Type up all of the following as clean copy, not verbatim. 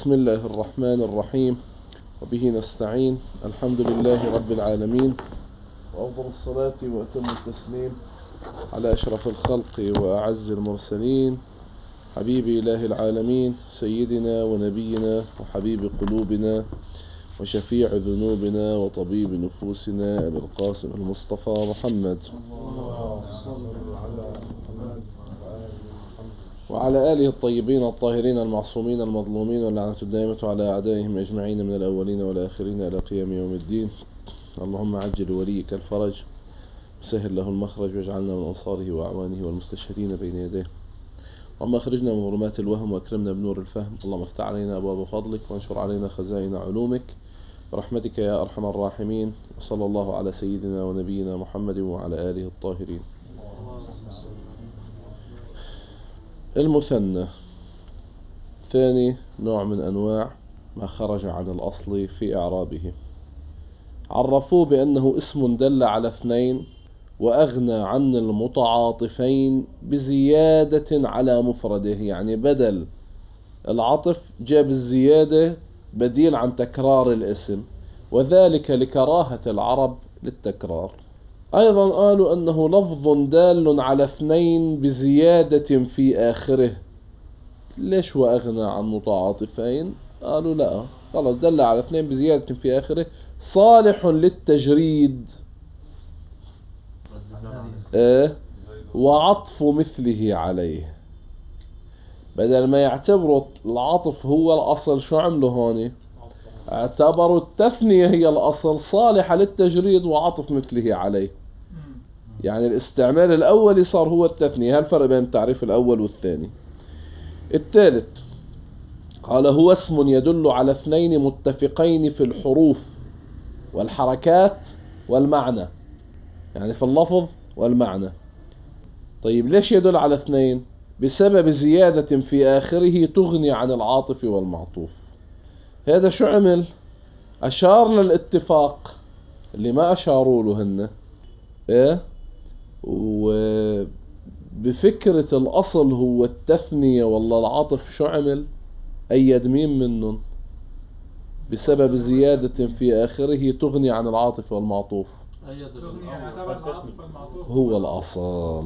بسم الله الرحمن الرحيم وبه نستعين. الحمد لله رب العالمين، وأفضل الصلاة وأتم التسليم على أشرف الخلق وأعز المرسلين، حبيب إله العالمين، سيدنا ونبينا وحبيب قلوبنا وشفيع ذنوبنا وطبيب نفوسنا أبي القاسم المصطفى محمد وعلى آله الطيبين الطاهرين المعصومين المظلومين، واللعنة الدائمة على أعدائهم أجمعين من الأولين والآخرين إلى قيام يوم الدين. اللهم عجل وليك الفرج، سهل له المخرج، واجعلنا من أنصاره وأعوانه والمستشهدين بين يديه. اللهم أخرجنا من ظلمات الوهم وأكرمنا بنور الفهم. اللهم افتح علينا أبواب فضلك وانشر علينا خزائن علومك برحمتك يا أرحم الراحمين. وصلى الله على سيدنا ونبينا محمد وعلى آله الطاهرين. المثنى ثاني نوع من أنواع ما خرج عن الأصل في إعرابه. عرفوه بأنه اسم دل على اثنين وأغنى عن المتعاطفين بزيادة على مفرده، يعني بدل العطف جاب الزيادة بديل عن تكرار الاسم، وذلك لكراهة العرب للتكرار. أيضا قالوا أنه لفظ دال على اثنين بزيادة في آخره. ليش هو أغنى عن متعاطفين؟ قالوا لا، خلاص دل على اثنين بزيادة في آخره، صالح للتجريد وعطف مثله عليه. بدل ما يعتبروا العطف هو الأصل، شو عملوا هون؟ اعتبروا التثنية هي الأصل، صالحة للتجريد وعطف مثله عليه. يعني الاستعمال الأولي صار هو التثنية. هالفرق بين التعريف الأول والثاني. الثالث قال هو اسم يدل على اثنين متفقين في الحروف والحركات والمعنى، يعني في اللفظ والمعنى. طيب ليش يدل على اثنين؟ بسبب زيادة في آخره تغني عن العاطف والمعطوف. هذا شو عمل؟ أشار للاتفاق اللي ما أشاروا له هن، وبفكرة الأصل هو التثنية والله العطف، شو عمل؟ أيد مين منهم؟ بسبب زيادة في آخره تغني عن العاطف والمعطوف، هو الأصل.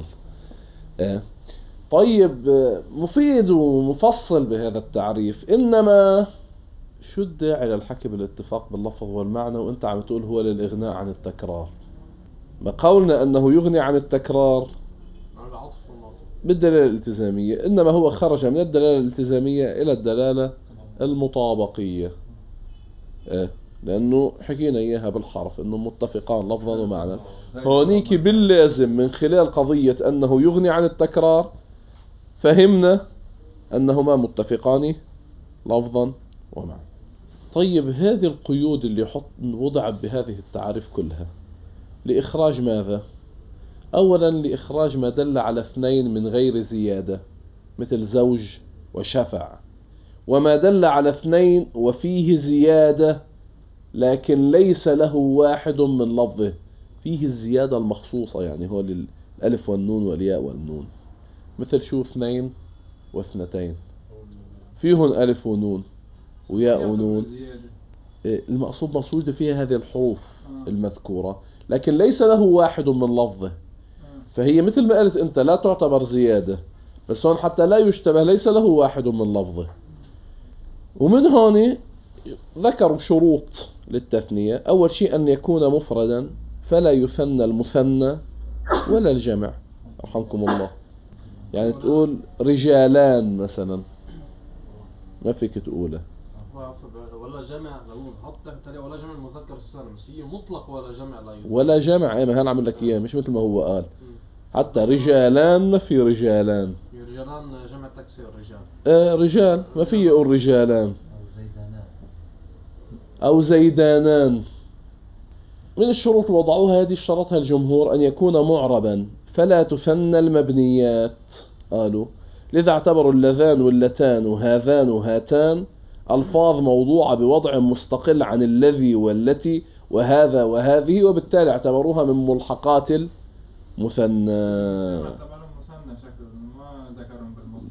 طيب مفيد ومفصل بهذا التعريف، إنما شو الداعي للحكي بالاتفاق باللفظ والمعنى وانت عم تقول هو للإغناء عن التكرار؟ ما قولنا أنه يغني عن التكرار بالدلالة الالتزامية، إنما هو خرج من الدلالة الالتزامية إلى الدلالة المطابقية. لأنه حكينا إياها بالحرف إنه متفقان لفظا ومعنى. هونيك باللازم من خلال قضية أنه يغني عن التكرار فهمنا أنهما متفقان لفظا ومعنى. طيب هذه القيود اللي وضعت بهذه التعاريف كلها لإخراج ماذا؟ أولا لإخراج ما دل على اثنين من غير زيادة، مثل زوج وشفع، وما دل على اثنين وفيه زيادة لكن ليس له واحد من لفظه، فيه الزيادة المخصوصة، يعني هو الألف والنون والياء والنون. مثل شو؟ اثنين واثنتين فيهن ألف ونون وياء ونون، المقصود مقصود فيها هذه الحروف المذكورة، لكن ليس له واحد من لفظه، فهي مثل ما قلت انت لا تعتبر زيادة، بس هون حتى لا يشتبه ليس له واحد من لفظه. ومن هون ذكروا شروط للتثنية. أول شيء أن يكون مفردا، فلا يثنى المثنى ولا الجمع، رحمكم الله. يعني تقول رجالان مثلا، ما فيك تقوله. ولا جمع لو نحط تحت ولا جمع المذكر السالم، بس هي مطلق ولا جمع لا يوجد. ولا جمع، ما هل عمل لك اياه مش مثل ما هو قال. حتى رجالان ما في رجالان، رجالان جمع تكسير رجال. رجال ما في يقول رجالان أو زيدانان. من الشروط وضعوها هذه اشترطها الجمهور أن يكون معربا فلا تثنى المبنيات، قالوا لذا اعتبروا اللذان واللتان وهذان وهاتان ألفاظ موضوعة بوضع مستقل عن الذي والتي وهذا وهذه، وبالتالي اعتبروها من ملحقات المثنى.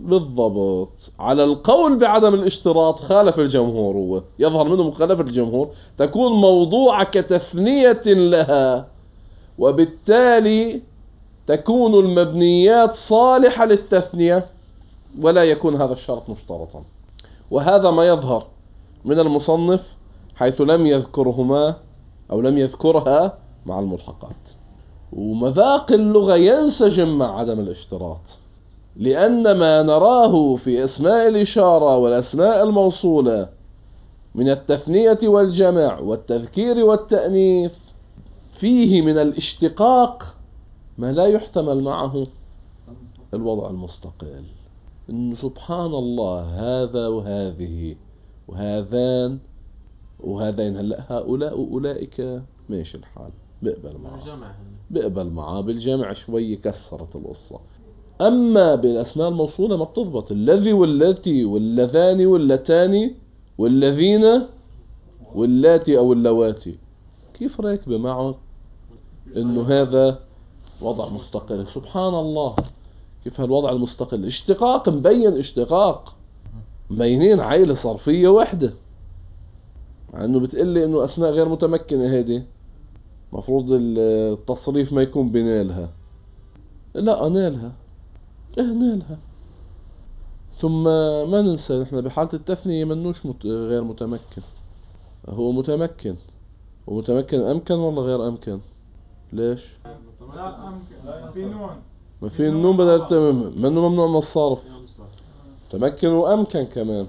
بالضبط. على القول بعدم الاشتراط خالف الجمهور، هو يظهر منه مخالفة الجمهور، تكون موضوعة كتثنية لها، وبالتالي تكون المبنيات صالحة للتثنية ولا يكون هذا الشرط مشترطا. وهذا ما يظهر من المصنف حيث لم يذكرهما أو لم يذكرها مع الملحقات. ومذاق اللغة ينسجم مع عدم الاشتراط، لأن ما نراه في أسماء الإشارة والأسماء الموصولة من التثنية والجمع والتذكير والتأنيث فيه من الاشتقاق ما لا يحتمل معه الوضع المستقل. إنه سبحان الله هذا وهذه وهذان وهذين، هلا هؤلاء وأولئك ماشي الحال، بقبل معاه بالجمع شوي كسرت القصة. أما بالأسماء الموصولة ما بتضبط، الذي والتي واللذان واللتان والذين واللاتي أو اللواتي، كيف راكبة معه إنه هذا وضع مستقل؟ سبحان الله، كيف هالوضع المستقل اشتقاق مبين، اشتقاق مبينين عيلة صرفية واحدة، مع إنه بتقلي إنه أسماء غير متمكنة، هذه مفروض التصريف ما يكون بنالها، لا نالها، نالها. ثم ما ننسى نحن بحالة التثنية منوش غير متمكن، هو متمكن. ومتمكن أمكن ولا غير أمكن؟ ليش؟ لا أمكن، في نون، ما في النون بدل منه ممنوع من الصرف، متمكن وأمكن كمان.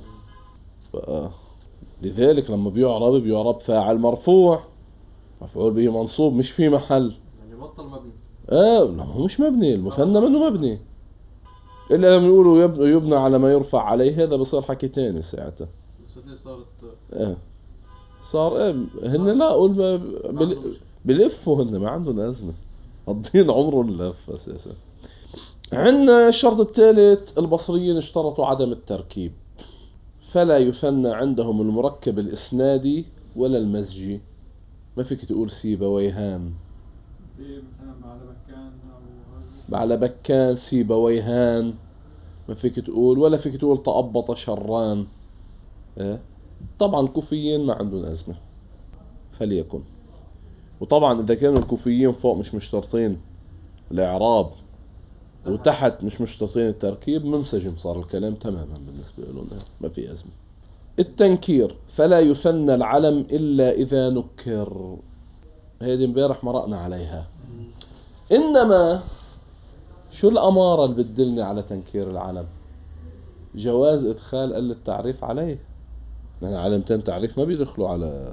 لذلك لما بيعرب فاعل مرفوع، مفعول به منصوب، مش في محل، يعني بطل مبني. لا هو مش مبني، المثنى منه مبني، إلا لما يقولوا يبنى على ما يرفع عليه، هذا بصير حكي تاني ساعته. صارت صار هن لا أقول بلفوا، هن ما عندهم أزمة، قضين عمره اللف أساسا. عندنا الشرط الثالث، البصريين اشترطوا عدم التركيب، فلا يثنى عندهم المركب الإسنادي ولا المزجي. ما فيك تقول سيبويهان، بعد بكان سيبويهان ما فيك تقول، ولا فيك تقول تأبط شران. طبعا الكوفيين ما عندهم أزمة فليكن. وطبعا إذا كانوا الكوفيين فوق مش مشترطين الإعراب وتحت مش مشترطين التركيب، منسجم صار الكلام تماما بالنسبة لهم، ما في أزمة. التنكير، فلا يثنى العلم إلا إذا نكر، هذه امبارح مرقنا عليها. إنما شو الأمارة اللي بتدلني على تنكير العلم؟ جواز إدخال التعريف عليه، يعني علمتين تعريف ما بيدخلوا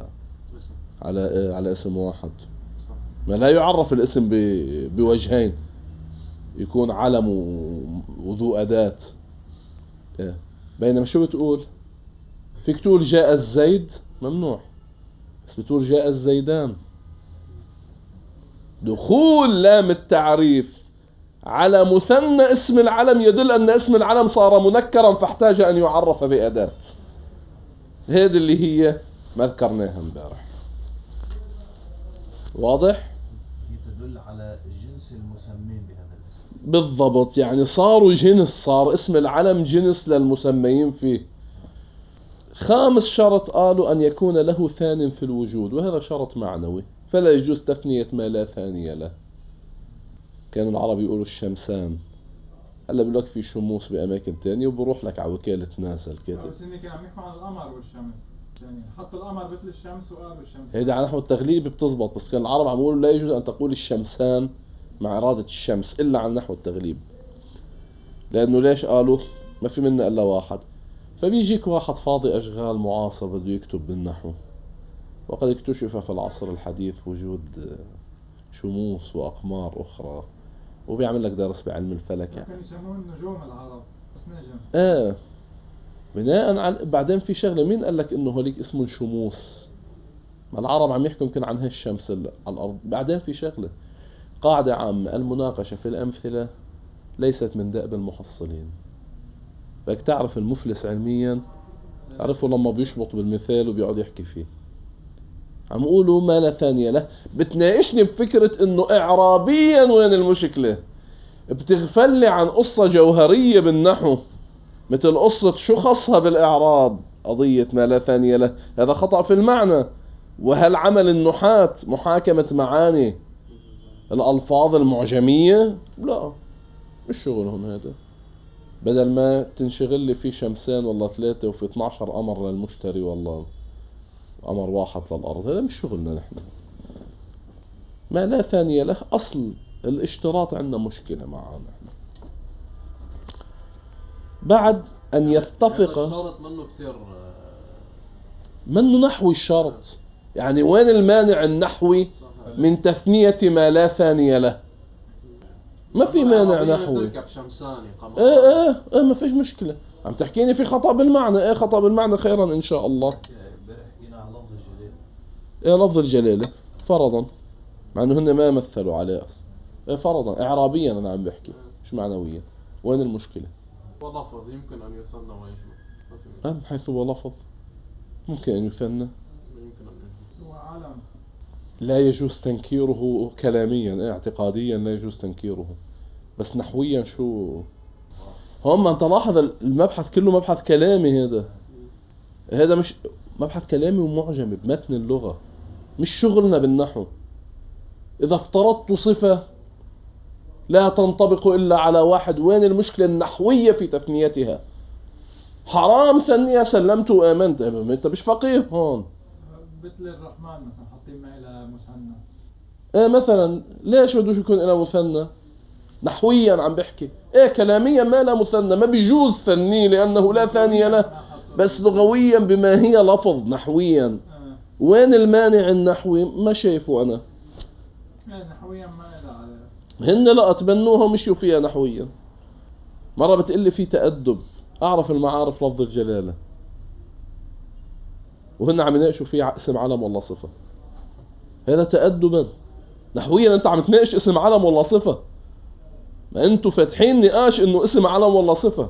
على اسم واحد، ما لا يعرف الاسم بوجهين، يكون علم وذو أداة. بينما شو بتقول؟ فيك تقول جاء الزيد ممنوع، بس بتقول جاء الزيدان. دخول لام التعريف على مثنى اسم العلم يدل أن اسم العلم صار منكرا فاحتاج أن يعرف بأداة. هذه اللي هي ما ذكرناها امبارح. واضح؟ تدل على جنس المسمين بهذا الاسم بالضبط، يعني صاروا جنس، صار اسم العلم جنس للمسميين فيه. خامس شرط قالوا أن يكون له ثان في الوجود، وهذا شرط معنوي، فلا يجوز تثنية ما لا ثانية له. كانوا العرب يقولوا الشمسان، هلا بيقول لك في شموس بأماكن تانية، وبروح لك على وكالة ناسا الكاتب. بس إني كان عم يحكوا عن القمر والشمس، يعني حطوا القمر مثل الشمس وقالوا الشمس. هيدا على نحو التغليب بتزبط، بس كان العرب عم يقولوا لا يجوز أن تقول الشمسان مع إرادة الشمس إلا عن نحو التغليب. لأنه ليش قالوا؟ ما في منا إلا واحد، فبيجيك واحد فاضي أشغال معاصر بده يكتب بالنحو، وقد اكتشف في العصر الحديث وجود شموس وأقمار أخرى، وبيعمل لك درس بعلم الفلك. كانوا يسمون نجوم العرب، بس نجم. بناء على بعدين في شغلة، مين قال لك إنه هوليك اسمه شموس؟ ما العرب عم يحكم كان عن هالشمس على الأرض. بعدين في شغلة، قاعدة عامة، المناقشة في الأمثلة ليست من دأب المحصلين. بدك تعرف المفلس علميا، تعرفه لما بيشبط بالمثال وبيقعد يحكي فيه. عم قولوا ما لا ثانية له، بتناقشني بفكرة انه اعرابيا وين المشكلة، بتغفلي عن قصة جوهرية بالنحو مثل قصة شو خصها بالإعراب قضية ما لا ثانية له، هذا خطأ في المعنى. وهل عمل النحاة محاكمة معاني الألفاظ المعجمية؟ لا، مش شغلهم هذا. بدل ما تنشغل لي في شمسين والله 3 وفي 12 قمر للمشتري والله قمر واحد للأرض، هذا مش شغلنا نحن. ما لا ثانية له أصل الاشتراط عندنا مشكلة معه نحن. بعد أن يتفق الشرط منه كثير منه نحوي الشرط، يعني وين المانع النحوي من تثنية ما لا ثانية له؟ ما في مانع نحوي. تركب شمساني قمر. ايه ما فيش مشكلة. عم تحكيني في خطأ بالمعنى، ايه خطأ بالمعنى خيرا ان شاء الله. حكينا عن لفظ الجلالة. ايه لفظ الجلالة فرضا، مع انه هن ما مثلوا عليه اصلا. ايه فرضا اعرابيا انا عم بحكي مش معنويا. وين المشكلة؟ ولفظ يمكن ان يثنى ويجمع. من حيث هو لفظ ممكن ان يثنى، يمكن ان يجمع. هو علم. لا يجوز تنكيره كلاميا، اعتقاديا لا يجوز تنكيره، بس نحويا شو هم. انت لاحظ المبحث كله مبحث كلامي، هذا مش مبحث كلامي ومعجم بمتن اللغة، مش شغلنا بالنحو. اذا افترضت صفة لا تنطبق الا على واحد، وين المشكلة النحوية في تثنيتها؟ حرام ثانية سلمت وآمنت، انت مش فقيه هون. مثل الرحمن مثلا حاطين معي لمثنى. ايه مثلا ليش بدوش يكون إلى مثنى؟ نحويا عم بحكي. ايه كلاميا ما لا مثنى، ما بيجوز ثنيه لأنه لا ثانية له، بس لغويا بما هي لفظ نحويا وين المانع النحوي؟ ما شايفه أنا. نحويا ما إله عليه. هن لا اتبنوها ومشيوا فيها نحويا. مرة بتقلي في تأدب، أعرف المعارف لفظ الجلالة، وهن عم يناقشوا فيه اسم علم ولا صفة. هذا تأدبا. نحويا أنت عم تناقش اسم علم ولا صفة، ما أنتوا فاتحين نقاش إنه اسم علم ولا صفة،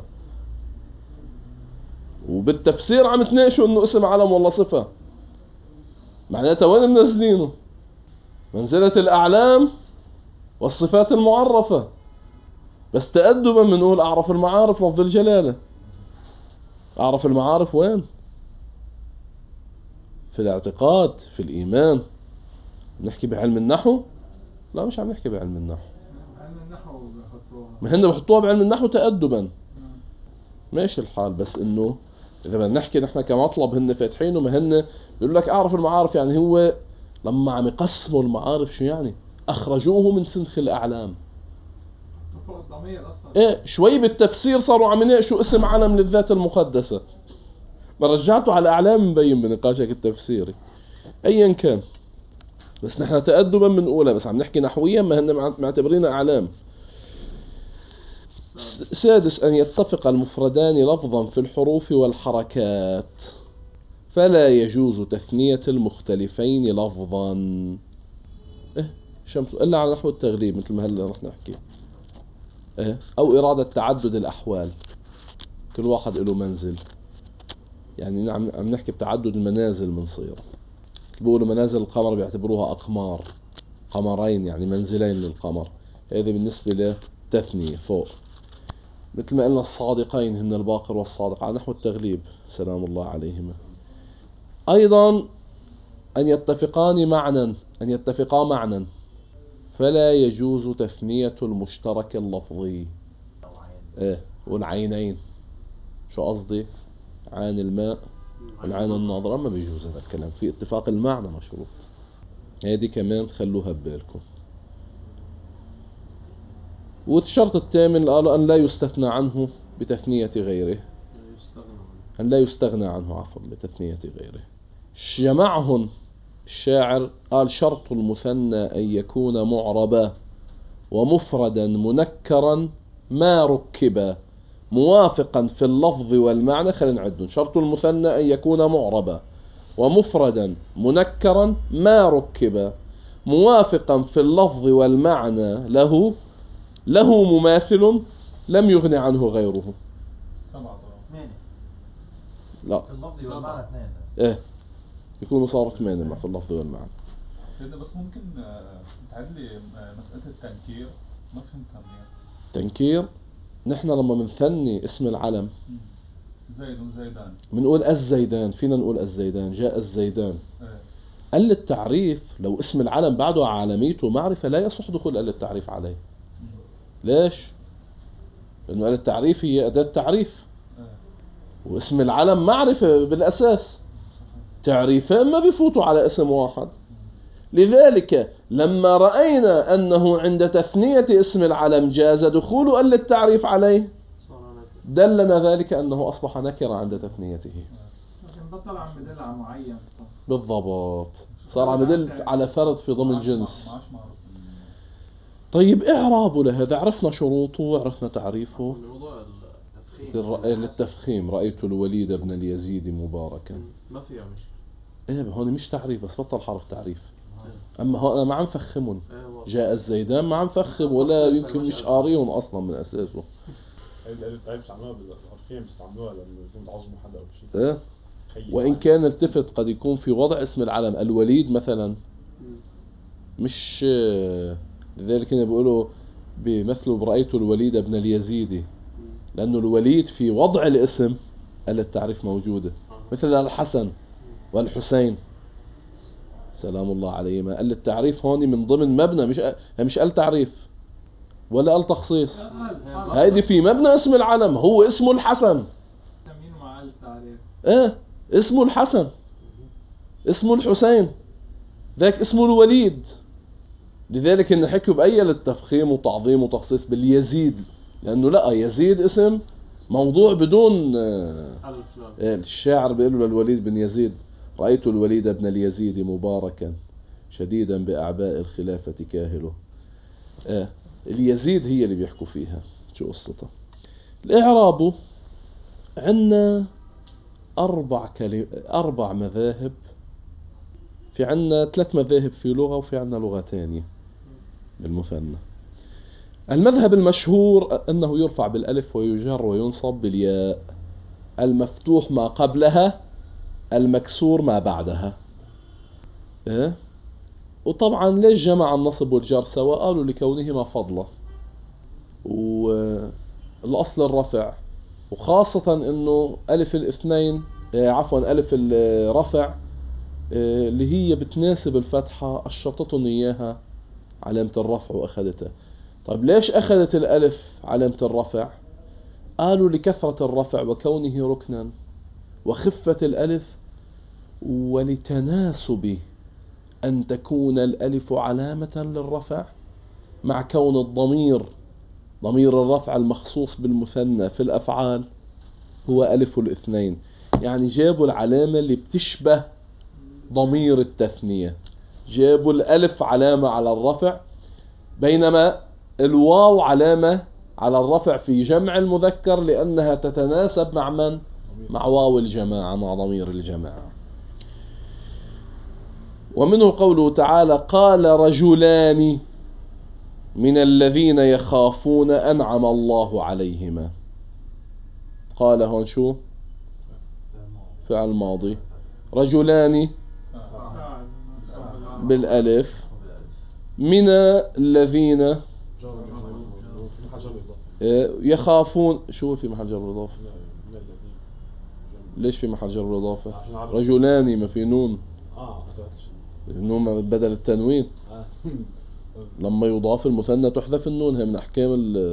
وبالتفسير عم تناقشوا إنه اسم علم ولا صفة. معناتها وين منزلينه؟ منزلة الأعلام والصفات المعرفة. بس تأدبا بنقول أعرف المعارف لفظ الجلالة. أعرف المعارف وين؟ في الاعتقاد، في الإيمان. نحكي بعلم النحو؟ لا مش عم نحكي بعلم النحو. علم النحو بيحطوها. ما هن بحطوها بعلم النحو تأدبا. ماشي الحال، بس إنه إذا بدنا نحكي نحن كمطلب هن فاتحينه، ما هن بيقول لك أعرف المعارف، يعني هو لما عم يقسموا المعارف شو يعني؟ أخرجوه من سنخ الأعلام. فوق الضمير أصلا. إيه شوي بالتفسير صاروا عم يناقشوا اسم علم للذات المقدسة. ما رجعته على الأعلام مبين بنقاشك التفسيري. أيا كان، بس نحن تأدبا من أولى، بس عم نحكي نحويا، ما هن معتبرين أعلام. سادس أن يتفق المفردان لفظا في الحروف والحركات، فلا يجوز تثنية المختلفين لفظا. شمس إلا على نحو التغليب مثل ما هلا رح نحكي. أو إرادة تعدد الأحوال، كل واحد له منزل، يعني عم نحكي بتعدد المنازل من صير. بيقولوا منازل القمر بيعتبروها أقمار، قمرين يعني منزلين للقمر. هذا بالنسبة لتثنية فوق. مثل ما قلنا الصادقين هن الباقر والصادق على نحو التغليب سلام الله عليهما. أيضا أن يتفقا معنى فلا يجوز تثنية المشترك اللفظي. والعينين شو قصدي؟ عين الماء والعين الناظرة ما بيجوز هذا الكلام، في اتفاق المعنى مشروط. هذه كمان خلوها ببالكم. والشرط الثامن قالوا أن لا يستثنى عنه بتثنية غيره، أن لا يستغنى عنه عفوا بتثنية غيره. جمعهن الشاعر قال شرط المثنى أن يكون معربا ومفردا منكرا ما ركبا موافقا في اللفظ والمعنى. خلينا نعدهم. شرط المثنى أن يكون معربا ومفردا منكرا ما ركبا موافقا في اللفظ والمعنى له مماثل لم يغن عنه غيره. 7 لا في اللفظ والمعنى 2. ايه يكونوا صاروا 8 مع في اللفظ والمعنى. سيدنا بس ممكن تعد لي مسألة التنكير، ما فهمتها منيح. تنكير نحن لما بنثني اسم العلم زيد وزيدان. بنقول الزيدان، فينا نقول الزيدان، جاء الزيدان. إيه. قال التعريف لو اسم العلم بعده عالميته معرفة لا يصح دخول قال التعريف عليه. ليش؟ لأنه قال التعريف هي أداة تعريف، إيه. واسم العلم معرفة بالأساس، تعريفين ما بيفوتوا على اسم واحد. لذلك لما رأينا أنه عند تثنية اسم العلم جاز دخول قال التعريف عليه دلنا ذلك أنه أصبح نكرة عند تثنيته. لكن بطل عم بدل على معين. بالضبط، صار عم يدل على فرد في ضمن الجنس. معاش معروف. طيب إعرابه لهذا عرفنا شروطه وعرفنا تعريفه. موضوع التفخيم للتفخيم رأيت الوليد بن اليزيد مباركا. ما فيها مش ايه هون مش تعريف بس بطل حرف تعريف. اما هون انا ما عم فخمهم. ايوه جاء الزيدان ما عم فخم ولا يمكن مش قاريهم اصلا من اساسه. الألف بيستعملوها بالحرفية، بيستعملوها لما يكون تعظموا حدا أو شيء. ايه وان كان التفت قد يكون في وضع اسم العلم الوليد مثلا مش لذلك هنا بيقولوا بمثله برأيت الوليد بن اليزيدي، لأنه الوليد في وضع الاسم قال التعريف موجودة، مثل الحسن والحسين سلام الله عليهما. قال التعريف هون من ضمن مبنى، مش قال تعريف ولا قال تخصيص، هيدي في مبنى اسم العلم هو اسمه الحسن. تمين مع التعريف. ايه اسمه الحسن، اسمه الحسين، ذاك اسمه الوليد. لذلك ان حكوا بأي للتفخيم وتعظيم وتخصيص باليزيد، لانه لا يزيد اسم موضوع بدون الشاعر بيقولوا للوليد بن يزيد رأيت الوليد بن اليزيد مباركا شديدا بأعباء الخلافة كاهله. اليزيد هي اللي بيحكوا فيها. شو قصتها؟ الإعراب عندنا أربع مذاهب. في عندنا 3 مذاهب في لغة وفي عندنا لغة تانية بالمثنى. المذهب المشهور أنه يرفع بالألف ويجر وينصب بالياء، المفتوح ما قبلها المكسور ما بعدها. وطبعا ليش جمع النصب والجر سوا؟ قالوا لكونهما فضلة، والأصل الرفع، وخاصة أنه ألف الاثنين ألف الرفع اللي هي بتناسب الفتحة أشرطتهم إياها علامة الرفع وأخذتها. طيب ليش أخذت الألف علامة الرفع؟ قالوا لكثرة الرفع وكونه ركنا، وخفة الألف، ولتناسب أن تكون الألف علامة للرفع مع كون الضمير ضمير الرفع المخصوص بالمثنى في الأفعال هو ألف الاثنين. يعني جابوا العلامة اللي بتشبه ضمير التثنية، جابوا الألف علامة على الرفع، بينما الواو علامة على الرفع في جمع المذكر لأنها تتناسب مع من؟ مع واو الجماعة، مع ضمير الجماعة. ومنه قوله تعالى قال رجلان من الذين يخافون أنعم الله عليهما. قال هون شو؟ فعل ماضي، رجلان بالألف، من الذين يخافون. شو في محل جر بالإضافة؟ ليش في محل جر بالإضافة؟ رجلان ما في نون، النون بدل التنوين. لما يضاف المثنى تحذف النون، هي من أحكام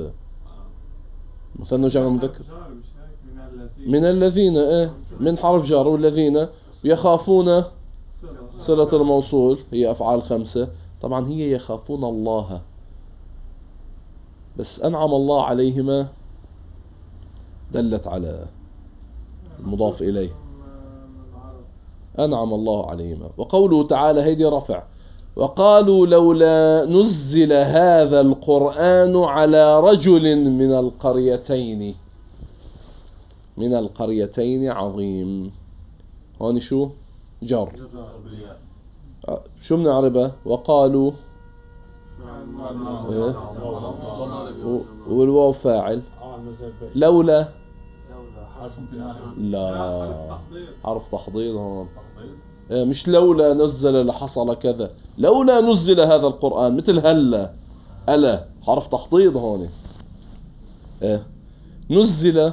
المثنى جمع مذكر. من الذين من حرف جر، والذين يخافون صلة الموصول هي أفعال 5. طبعا هي يخافون الله، بس أنعم الله عليهما دلت على المضاف إليه، أنعم الله عليهما. وقوله تعالى هيدي رفع، وقالوا لولا نزل هذا القرآن على رجل من القريتين عظيم. هون شو؟ جر. شو بنعربها؟ وقالوا والواو فاعل، لولا لا حرف تحضيض هون، مش لولا نزل لحصل كذا، لولا نزل هذا القرآن، مثل هلا ألا حرف تحضيض هون. نزل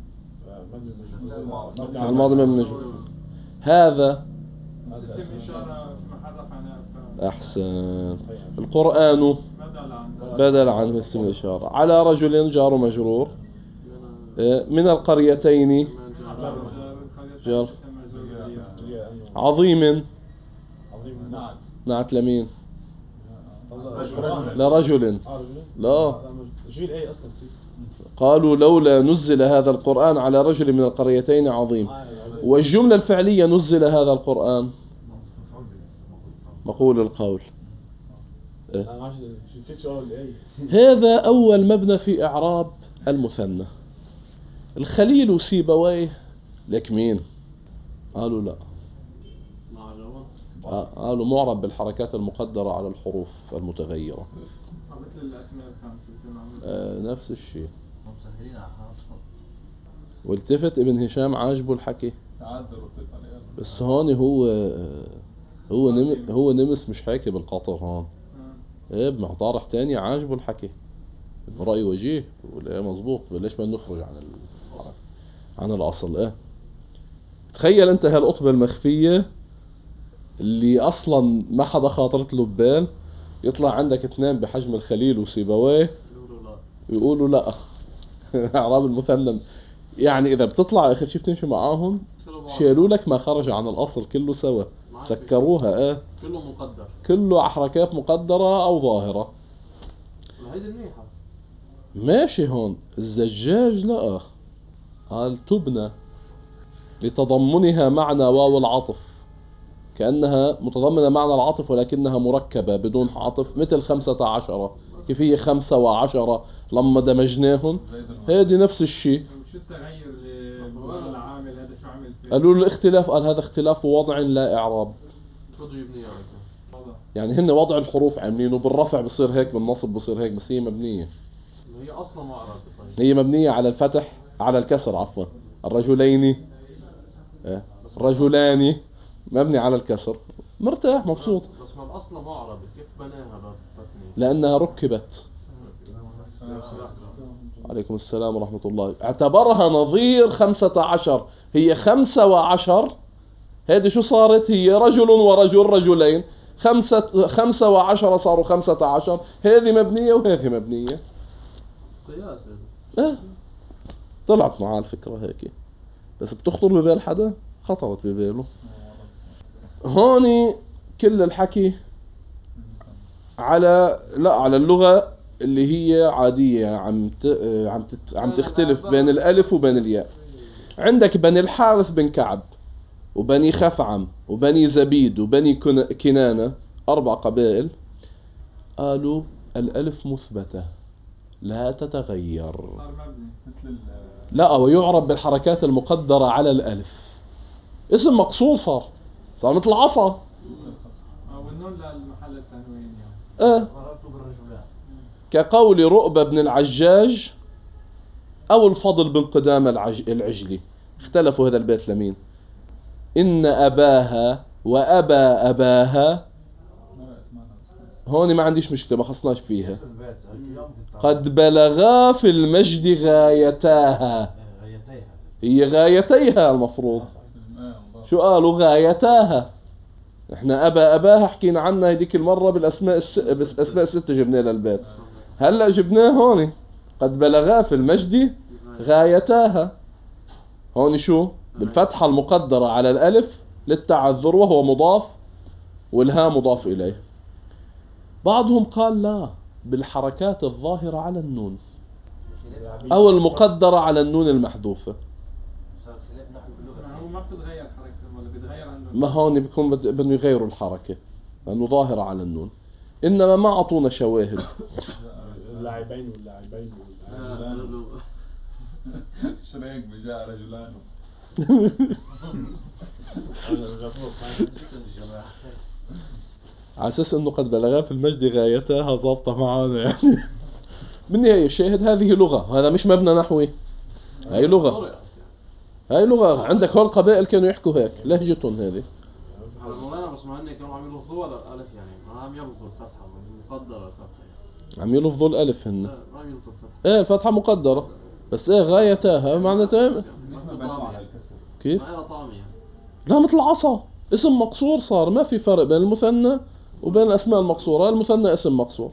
في الماضي مبني مجهول. هذا اسم إشارة في محل رفع نائب. أحسن. القرآن بدل عن بدل عن اسم الإشارة. على رجل جار مجرور. من القريتين جار. عظيم نعت لمين؟ لرجل. لا، جيل ايه اصلا قالوا لولا نزل هذا القرآن على رجل من القريتين عظيم. والجملة الفعلية نزل هذا القرآن مقول القول. هذا أول مبنى في إعراب المثنى. الخليل وسيبويه لك مين؟ قالوا لا، قالوا معرب بالحركات المقدرة على الحروف المتغيرة. مثل الأسماء الخمسة. نفس الشيء. مسهلين على حرصهم. والتفت ابن هشام عاجبه الحكي، بس هون هو نمس مش حاكي بالقطر هون. ايه بمقطارح تاني عاجبه الحكي، رأي وجيه ولا مظبوط. ليش ما نخرج عن الأصل؟ ايه تخيل انت هالقطبة المخفية اللي اصلا ما حدا خاطرت له ببال، يطلع عندك اثنين بحجم الخليل وسيبويه يقولوا لا. اعراب المثنى يعني اذا بتطلع اخر شيء بتمشي معاهم شيلوا لك ما خرج عن الاصل كله سوا، سكروها. كله مقدر، كله حركات مقدرة او ظاهرة. هيدي منيحة ماشي. هون الزجاج لا، قال تبنى لتضمنها معنى واو العطف، كأنها متضمنة معنى العطف ولكنها مركبة بدون عطف، مثل 15 كيف هي 5 و10 لما دمجناهم. هذه نفس الشيء. شو التغير العامل هذا؟ شو عمل فيه؟ قالوا له الاختلاف، قال هذا اختلاف وضع لا إعراب. يعني هن وضع الحروف عاملينه، بالرفع بصير هيك، بالنصب بصير هيك، بس هي مبنية. هي أصلا معرب. هي مبنية على الفتح، على الكسر عفوا. الرجلين رجلان مبني على الكسر، مرتاح مبسوط. بس ما الأصل معرب، كيف بناها بالتثنية؟ لأنها ركبت. عليكم السلام ورحمة الله. اعتبرها نظير 15. هي 5 و10. هذه شو صارت؟ هي رجل ورجل رجلين. 5 و10 صاروا 15. هذه مبنية وهذه مبنية. قياس. طلعت معاه الفكرة هيك، بس بتخطر ببال حدا؟ خطرت بباله. هوني كل الحكي على اللغة اللي هي عادية، عم تختلف بين الألف وبين الياء. عندك بني الحارث بن كعب وبني خفعم وبني زبيد وبني كنانة، 4 قبائل. قالوا الألف مثبتة لا تتغير. صار مبني مثل لا، ويعرب بالحركات المقدرة على الألف. اسم مقصود صار مثل عصا. والنون للمحل التنوين يعني. مررت بالرجلان. كقول رؤبة بن العجاج أو الفضل بن قدام العجلي. اختلفوا هذا البيت لمين. إن أباها وأبا أباها، هون ما عنديش مشكلة، ما خصناش فيها. قد بلغا في المجد غايتاها. هي غايتيها المفروض. شو قالوا؟ غايتاها. احنا أباها حكينا عنها هذيك المرة بالأسماء أسماء 6 جبناه للبيت. هلأ جبناه هون قد بلغا في المجد غايتاها. هون شو؟ بالفتحة المقدرة على الألف للتعذر، وهو مضاف والها مضاف إليه. بعضهم قال لا، بالحركات الظاهرة على النون أو المقدرة على النون المحذوفة. هو ما بتتغير حركته ولا بيتغير عنه؟ ما هون بيكون بدهم يغيروا الحركة لأنه ظاهرة على النون، إنما ما أعطونا شواهد. اللاعبين واللاعبين شريك بجاء رجلان. على أساس إنه قد بلغا في المجد غايتها ضابطة معانا يعني. بالنهاية الشاهد هذه لغة، هذا مش مبنى نحوي. هاي لغة. عندك هول قبائل كانوا يحكوا هيك، لهجتهم هذه. على مولانا بس ما هن كانوا عم يلفظوا الألف، يعني ما عم يلفظوا الفتحة مقدرة الفتحة يعني. عم يلفظوا الألف هن. ما عم يلفظوا الفتحة. الفتحة مقدرة. بس ايه غايتها معناتها كيف؟ غير طعمي يعني. لا مثل عصا اسم مقصور صار، ما في فرق بين المثنى وبين الأسماء المقصورة. المثنى اسم مقصور.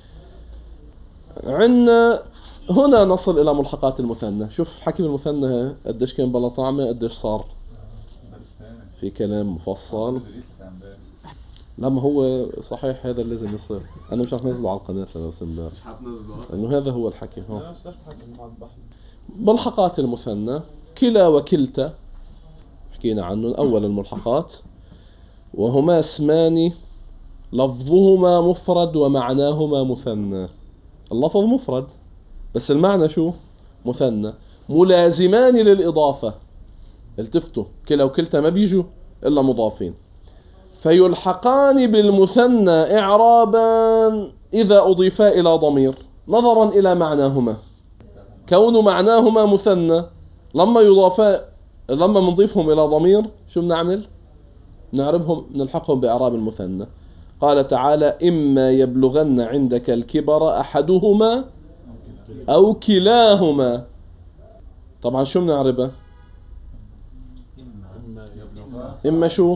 عندنا هنا نصل إلى ملحقات المثنى. شوف حكي المثنى قديش كان بلا طعمة، قديش صار في كلام مفصل. لما هو صحيح هذا اللي لازم يصير. أنا مش رح نزله على القناة بس مش حتنزله. إنه هذا هو الحكي. ها ملحقات المثنى كلا وكلتا حكينا عنه. أول الملحقات وهما اسمان لفظهما مفرد ومعناهما مثنى. اللفظ مفرد بس المعنى شو؟ مثنى. ملازمان للإضافة. التفتوا كلا وكلتا ما بيجوا إلا مضافين. فيلحقان بالمثنى إعرابا إذا أضيفا إلى ضمير نظرا إلى معناهما. كون معناهما مثنى لما يضافا، لما نضيفهم إلى ضمير شو بنعمل؟ نعربهم نلحقهم بإعراب المثنى. قال تعالى إما يبلغن عندك الكبر أحدهما أو كلاهما. طبعا شو بنعربها؟ إما شو؟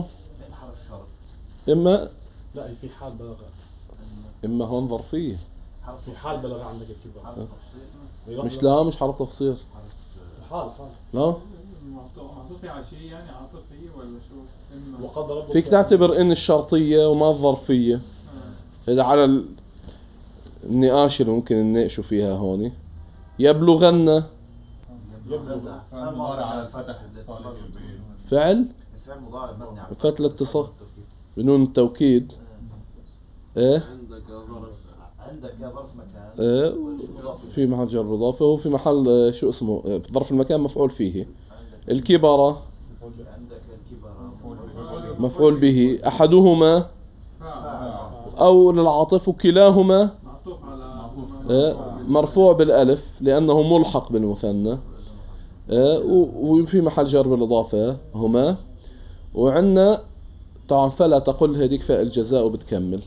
إما لا في حال بلغ. إما هون ظرفية. في حال بلغ عندك الكبر. مش لا مش حرف تفسير. حال لا معطوفة على شيء يعني عاطفي ولا شو؟ وقد ربك فيك تعتبر إن الشرطية وما الظرفية. إذا على النقاش اللي ممكن نناقشوا فيها هون يبلغن مضارع على الفتح فعل الفعل مضارع مبني على فتح الاتصال بنون التوكيد. ايه عندك يا ظرف مكان ايه في محل جر اضافه وفي محل شو اسمه ظرف المكان مفعول فيه. الكبر عندك الكبر مفعول به. احدهما او للعاطف كلاهما معطوف على مرفوع بالالف لانه ملحق بالمثنى. وفي محل جر بالاضافه هما. وعندنا طبعا فلا تقل هذيك فاعل جزاء وبتكمل.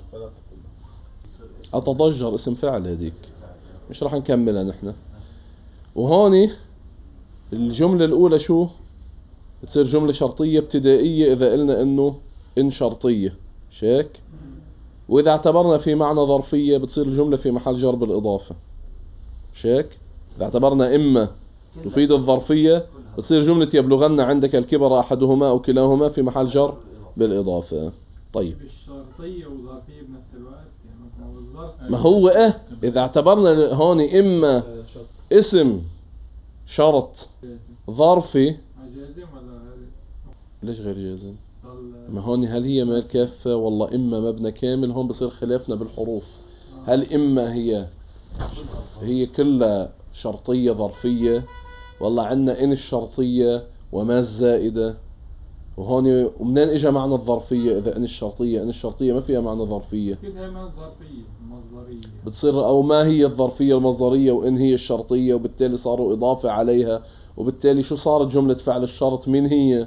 أتضجر اسم فعل هذيك مش راح نكملها نحن. وهوني الجملة الأولى شو بتصير؟ جملة شرطية ابتدائية إذا قلنا إنه إن شرطية شيك. وإذا اعتبرنا في معنى ظرفية بتصير الجملة في محل جر بالإضافة شيك. إذا اعتبرنا إما تفيد الظرفية بتصير جملة يبلغن عندك الكبر أحدهما أو كلاهما في محل جر بالإضافة. طيب الشرطية وظرفية بنفس الوقت يعني الظرف ما هو إذا اعتبرنا هون إما اسم شرط ظرفي جازم ولا ليش غير جازم؟ ما هون هل هي مال كافة والله إما مبنى كامل؟ هون بصير خلافنا بالحروف. هل إما هي كلها شرطية ظرفية والله عندنا إن الشرطية وما الزائدة؟ وهون ومنين اجى معنى الظرفية؟ إذا إن الشرطية ما فيها معنى ظرفية كلها ما ظرفية مصدرية بتصير. أو ما هي الظرفية المصدرية وإن هي الشرطية وبالتالي صاروا إضافة عليها. وبالتالي شو صارت جملة فعل الشرط؟ مين هي؟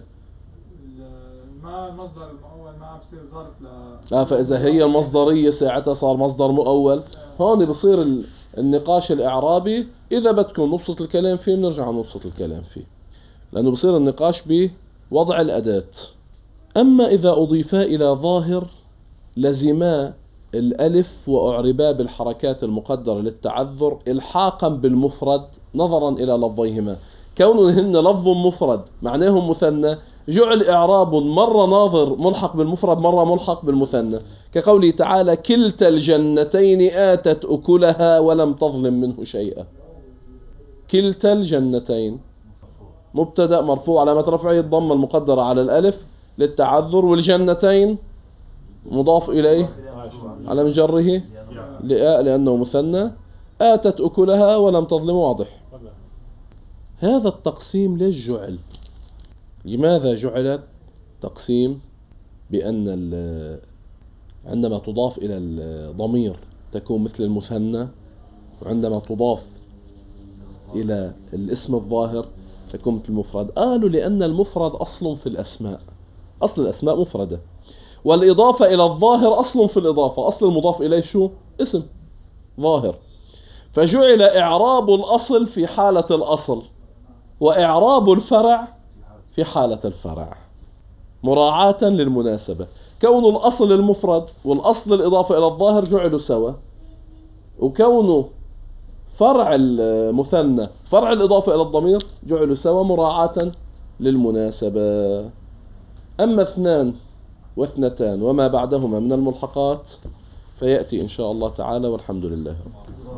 ما المصدر المؤول ما بصير ظرف فإذا هي المصدرية ساعتها صار مصدر مؤول. هون بصير النقاش الإعرابي إذا بدكم نبسط الكلام فيه بنرجع نبسط الكلام فيه لأنه بصير النقاش بوضع الأداة. أما إذا أضيفا إلى ظاهر لزما الألف وأعربا بالحركات المقدرة للتعذر إلحاقا بالمفرد نظرا إلى لفظيهما. كونهن لفظ مفرد معناه مثنى جعل إعراب مرة ناظر ملحق بالمفرد مرة ملحق بالمثنى. كقوله تعالى كلتا الجنتين آتت أكلها ولم تظلم منه شيئا. كلتا الجنتين مبتدأ مرفوع علامة رفعه الضمة المقدرة على الألف للتعذر. والجنتين مضاف إليه على مجره لأنه مثنى. آتت أكلها ولم تظلم. واضح. هذا التقسيم ليش جعل؟ لماذا جعلت تقسيم بأن عندما تضاف إلى الضمير تكون مثل المثنى وعندما تضاف إلى الاسم الظاهر تكون مثل المفرد؟ قالوا لأن المفرد أصل في الأسماء. أصل الأسماء مفردة. والإضافة إلى الظاهر أصل في الإضافة. أصل المضاف إليه شو؟ اسم ظاهر. فجعل إعراب الأصل في حالة الأصل وإعراب الفرع في حالة الفرع مراعاة للمناسبة. كون الأصل المفرد والأصل الإضافة إلى الظاهر جعلوا سوا، وكونه فرع المثنى فرع الإضافة إلى الضمير جعلوا سوا مراعاة للمناسبة. أما 2 و2 وما بعدهما من الملحقات فيأتي إن شاء الله تعالى، والحمد لله.